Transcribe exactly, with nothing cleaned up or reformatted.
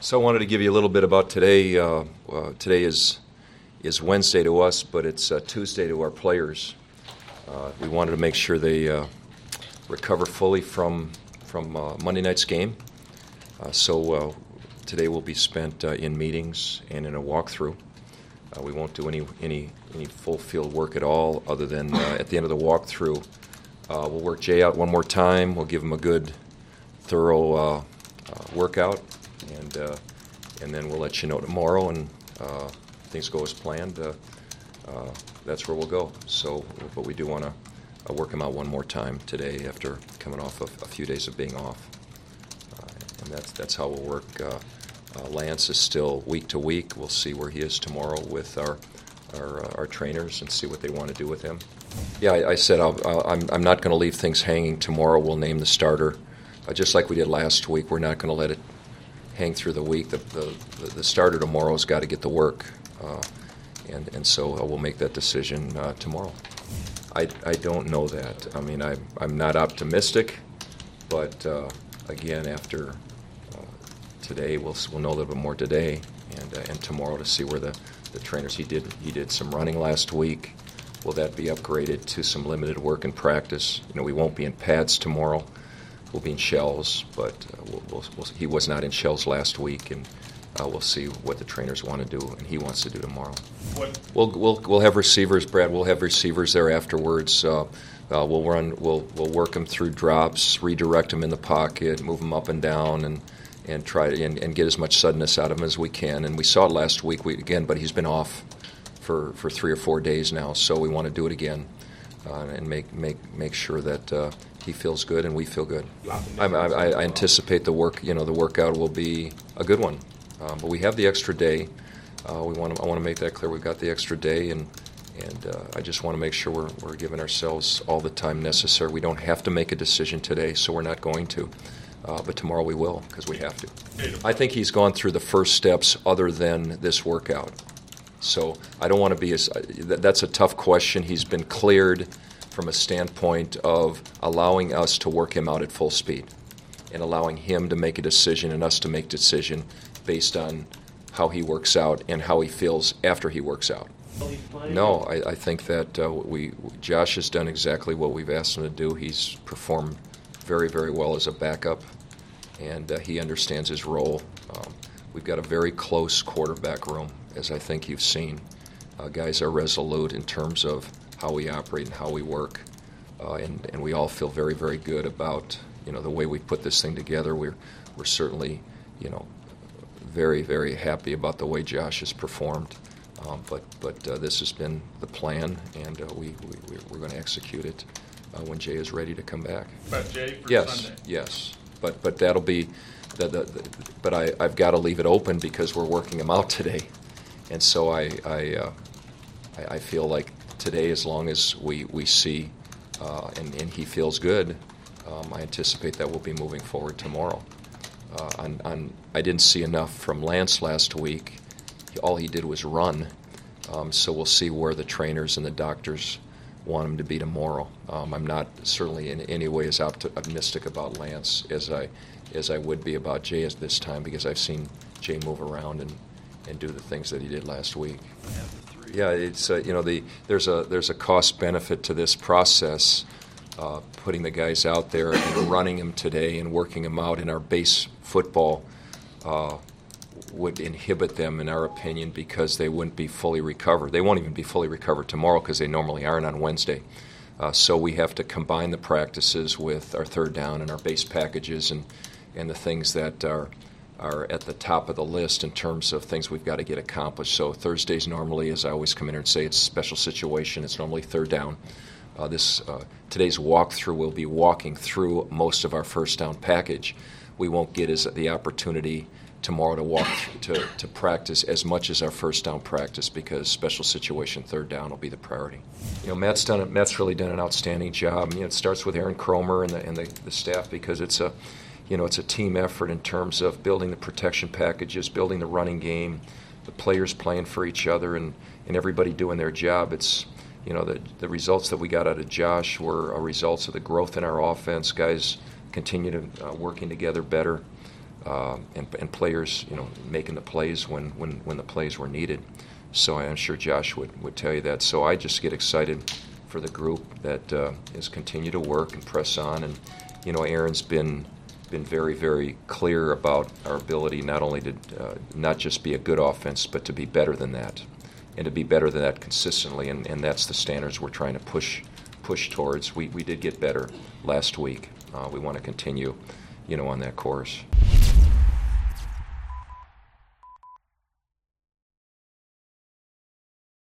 So I wanted to give you a little bit about today. Uh, uh, today is is Wednesday to us, but it's uh, Tuesday to our players. Uh, we wanted to make sure they uh, recover fully from from uh, Monday night's game. Uh, so uh, today will be spent uh, in meetings and in a walkthrough. Uh, we won't do any any any full field work at all, other than uh, at the end of the walkthrough, uh, we'll work Jay out one more time. We'll give him a good, thorough uh, uh, workout. And uh, and then we'll let you know tomorrow, and uh, things go as planned. Uh, uh, that's where we'll go. So, but we do want to uh, work him out one more time today after coming off of a few days of being off, uh, and that's that's how we'll work. Uh, uh, Lance is still week to week. We'll see where he is tomorrow with our our, uh, our trainers and see what they want to do with him. Yeah, I, I said I'll, I'll, I'm I'm not going to leave things hanging. Tomorrow we'll name the starter, uh, just like we did last week. We're not going to let it hang through the week. The the, the starter tomorrow's got to get the work, uh, and and so uh, we'll make that decision uh, tomorrow. I, I don't know that. I mean, I I'm not optimistic, but uh, again, after uh, today, we'll we'll know a little bit more today, and uh, and tomorrow to see where the, the trainers. He did he did some running last week. Will that be upgraded to some limited work and practice? You know, we won't be in pads tomorrow. We'll be in shells, but uh, we'll, we'll, we'll, he was not in shells last week, and uh, we'll see what the trainers want to do, and he wants to do tomorrow. What? We'll we'll we'll have receivers, Brad. We'll have receivers there afterwards. Uh, uh, we'll run. We'll we'll work them through drops, redirect them in the pocket, move them up and down, and and try to and, and get as much suddenness out of him as we can. And we saw it last week we, again, but he's been off for, for three or four days now, so we want to do it again uh, and make make make sure that. Uh, He feels good, and we feel good. I, I, I anticipate the work. You know, the workout will be a good one. Um, but we have the extra day. Uh, we want to. I want to make that clear. We've got the extra day, and and uh, I just want to make sure we're we're giving ourselves all the time necessary. We don't have to make a decision today, so we're not going to. Uh, but tomorrow we will, because we have to. I think he's gone through the first steps other than this workout. So I don't want to be as. That's a tough question. He's been cleared from a standpoint of allowing us to work him out at full speed and allowing him to make a decision and us to make a decision based on how he works out and how he feels after he works out. No, I, I think that uh, we Josh has done exactly what we've asked him to do. He's performed very, very well as a backup, and uh, he understands his role. Um, we've got a very close quarterback room, as I think you've seen. Uh, guys are resolute in terms of how we operate and how we work, uh, and and we all feel very, very good about you know the way we put this thing together. We're we're certainly you know very, very happy about the way Josh has performed, um, but but uh, this has been the plan, and uh, we, we we're going to execute it uh, when Jay is ready to come back. But Jay for yes, Sunday. yes, but but that'll be the, the, the but I I've got to leave it open because we're working him out today, and so I I uh, I, I feel like. Today, as long as we, we see uh, and, and he feels good, um, I anticipate that we'll be moving forward tomorrow. Uh, on, on, I didn't see enough from Lance last week. He, all he did was run, um, so we'll see where the trainers and the doctors want him to be tomorrow. Um, I'm not certainly in any way as optimistic about Lance as I as I would be about Jay at this time, because I've seen Jay move around and, and do the things that he did last week. Yeah, it's uh, you know the there's a there's a cost benefit to this process, uh, putting the guys out there and running them today and working them out in our base football uh, would inhibit them, in our opinion, because they wouldn't be fully recovered. They won't even be fully recovered tomorrow because they normally aren't on Wednesday. Uh, so we have to combine the practices with our third down and our base packages and and the things that are. are at the top of the list in terms of things we've got to get accomplished. So Thursdays normally, as I always come in here and say, it's a special situation. It's normally third down. Uh, this uh, today's walkthrough will be walking through most of our first down package. We won't get as the opportunity tomorrow to walk to, to practice as much as our first down practice, because special situation third down will be the priority. You know, Matt's done Matt's really done an outstanding job. You know, it starts with Aaron Cromer and the and the, the staff, because it's a You know, it's a team effort in terms of building the protection packages, building the running game, the players playing for each other, and, and everybody doing their job. It's, you know, the the results that we got out of Josh were a results of the growth in our offense. Guys continue to uh, working together better. uh, and, and players, you know, making the plays when, when, when the plays were needed. So I'm sure Josh would, would tell you that. So I just get excited for the group that uh, is continue to work and press on. And, you know, Aaron's been been very, very clear about our ability not only to uh, not just be a good offense, but to be better than that, and to be better than that consistently. And, and that's the standards we're trying to push push towards. We we did get better last week. Uh, we want to continue, you know, on that course.